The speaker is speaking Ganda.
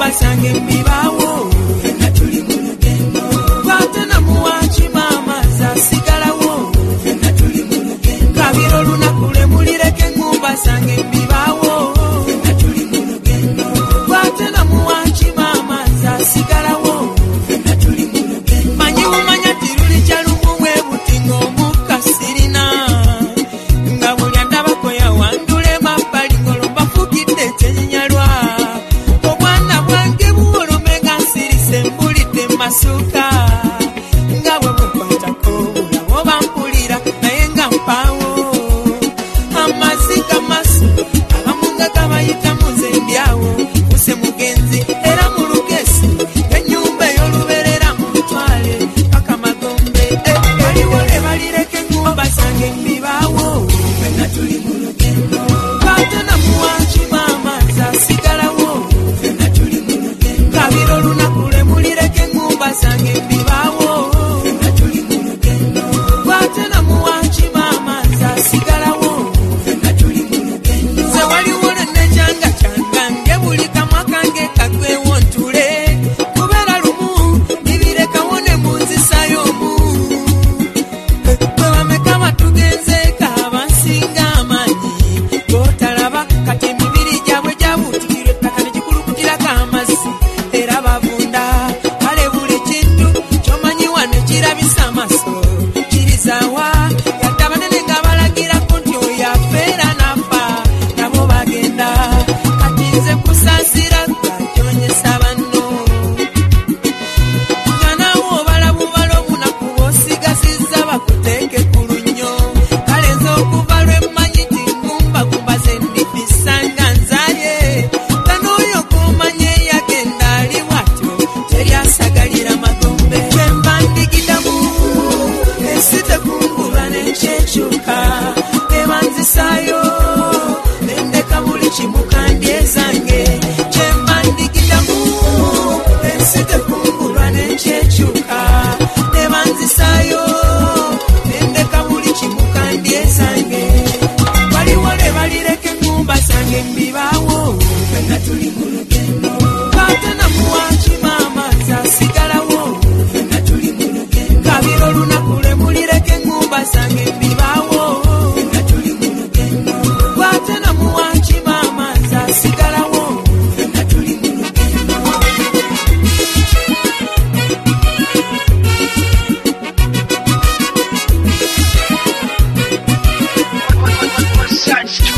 basange mbibawo fenna tuli mu lugendo kwate na muwachi mama zasigalawo fenna tuli mu lugendo kabiro lunaku lwe mulireke ngumba sange mbibawo fenna tuli mu lugendo kwate na muwachi mama zasigalawo fenna tuli mu lugendo manyi umanya tiruli chalumu webutingo mukasirina nga buli andabako yawandule mabbali ngolomba fukidde kyenyalwa obwana bwange buwolomega nsirise mbulidde masuka nga bwe bukwatako bulabo bampulira naye nga mpaawo amazika masu abamu nga gabayita muzembyawo kuse mugenzi era mu lugesi ennyumba ey'oluberera mu ntwale paka magombe baliwo ne balireke ngumba zange mbibaawo fenna tuli mu lugendo kwate na muwachi mama zasigalawo fenna tuli mu lugendo kabiro lunaku lwe mulireke ngumba zange mbibaawo fenna tuli mu lugendo kwate na muwachi mama zasigalawo fenna tuli mu lugendo ze waliwo nenejanga kyanga nge buli kamwa kange kagwewo ntule kubeera lumu nibirekawo ne munzisayomu bwebameka batugenze kabansinga amanyi botalaba kati emibiri gyabwe gyabuutikirwa ettaka ne gikulukutirako amazzi era bavunda kale buli kintu kyomanyiwa ne kirabisa amaaso kirizaawa yadde abanene nga balagirako nti oyo afeera nafa nabo bagenda kati nze kusaasira gakyonyesa banno nga naawe obalabu bala obunaku bw'osigazizza bakuteeke ku lunnyo kale nze okuva lwe mmanyi ti ngumba gumbaze ndifisa nga nzaye nga n'oyo g'omanye yagenda ali bw'atyo teryasagalira magombe bwe mba ndigitamu ensi tekungulwa n'ekyekyuka eba nzisaayo nendeka buli kimu kandye zange kye mba ndigitamu ensi tekungulwa n'ekyekyuka eba nzisaayo nendeka buli kimu kandye zange baliwo ne balireke ngumba zange mbibaawo fenna tuli mu lugendo kwate na muwachi mama zasigalawo fenna tuli mu lugendo kabiro lunaku lwe mulireke ngumba zange mbibaawo fenna tuli mu lugendo kwate na muwachi mama zasigalawo fenna tuli mu lugendo Such